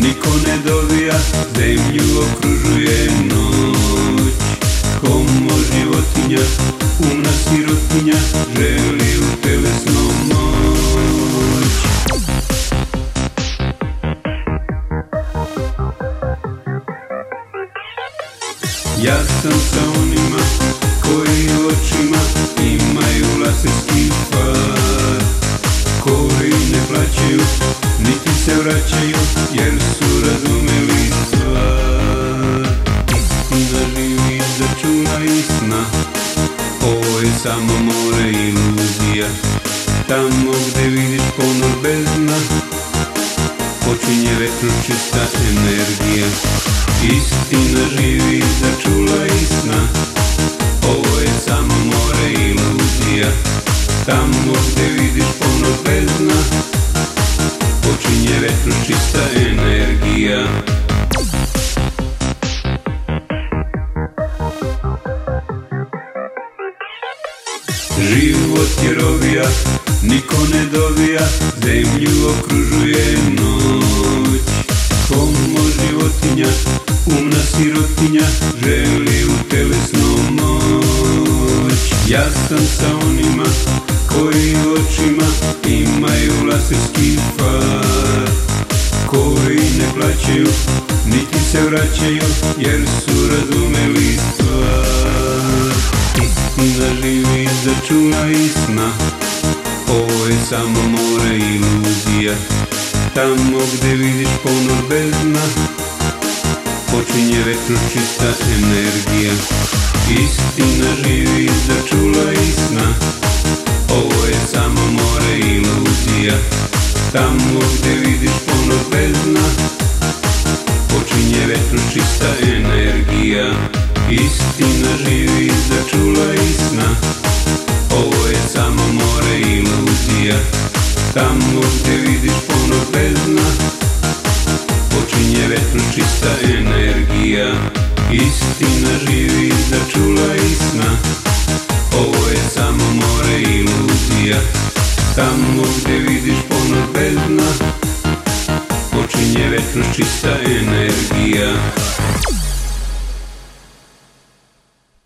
niko ne dovija, zemlju okružuje noć. Homo životinja, umna sirotinja, želi u telesnu moć. Ja sam sa onima koji očima imaju laserski far, koji ne plaćaju, niti se vraćaju, jer su razumeli stvar. Istina živi iza čula i sna, ovo je samo more iluzija. Tamo gde vidiš ponor bez dna, počinje vetročista energija. Istina živi iza čula i sna, ovo je samo more iluzija. Tamo gde vidiš ponor bez dna, počinje vetročista energija. Život je rovija, niko ne dovija, zemlju okružuje noć. Homo životinja, umna sirotinja, želi u telesnu moć. Ja sam sa onima koji očima imaju laserski far, koji ne plaćaju, niti se vraćaju, jer su razumeli stvar. Istina živi iza čula i sna, ovo je samo more iluzija. Tamo gde vidiš ponor bez dna, počinje vetročista energija. Istina živi iza čula i sna, ovo je samo more iluzija. Tamo gde vidiš ponor bez dna, počinje vetročista energija. Istina živi iza čula i sna, ovo je samo more iluzija. Tamo gde vidiš ponor bez dna, počinje vetročista energija. Istina živi iza čula i sna, ovo je samo more iluzija. Tamo gde vidiš ponor bez dna, počinje vetročista energija.